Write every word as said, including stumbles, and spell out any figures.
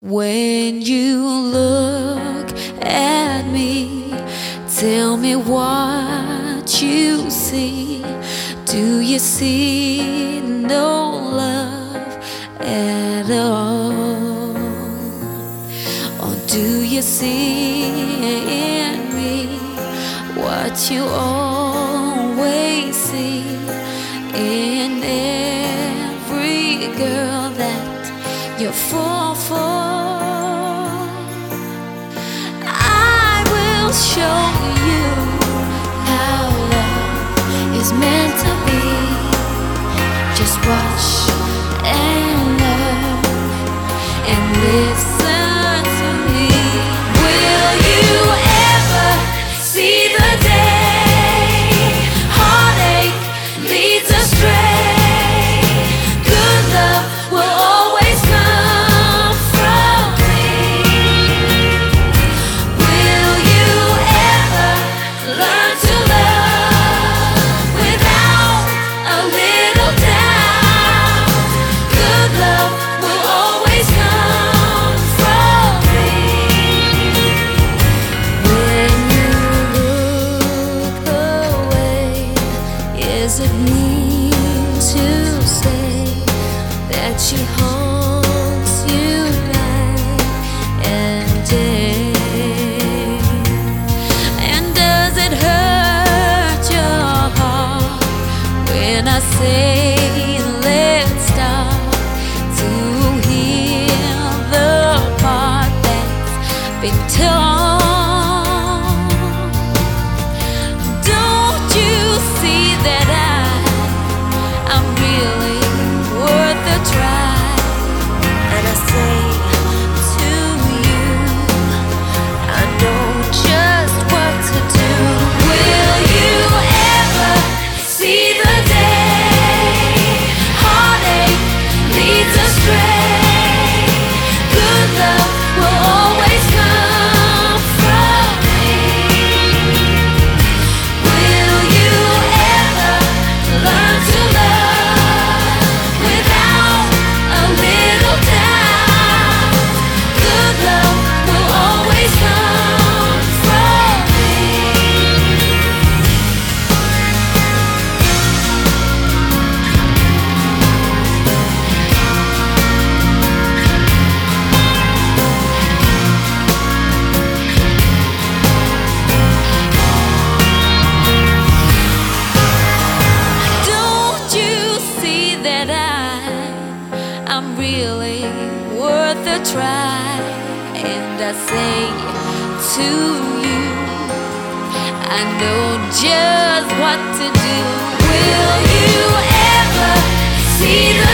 When you look at me, tell me what you see. Do you see no love at all? Or do you see in me what you always see in every girl that you fall for? I will show you how love is meant to be. Just watch and learn and listen to me. Will you ever see the day heartache leads astray? Good love will always come from me. Will you ever learn to love without a little doubt? Good love will always come from me. When you look away, is it mean to say that she haunts you night and day? And does it hurt your heart when I say let's start to heal the part that's been torn? Don't you see that I, I'm really worth a try? And I say to you, I know just what to do. Will you ever see the day heartache leads astray? Good love will always come from me. Will you ever learn to love without a little doubt? Good love will always come from me. Don't you see that I, I'm really worth a try? And I say to you, I know just what to do. Will you ever see the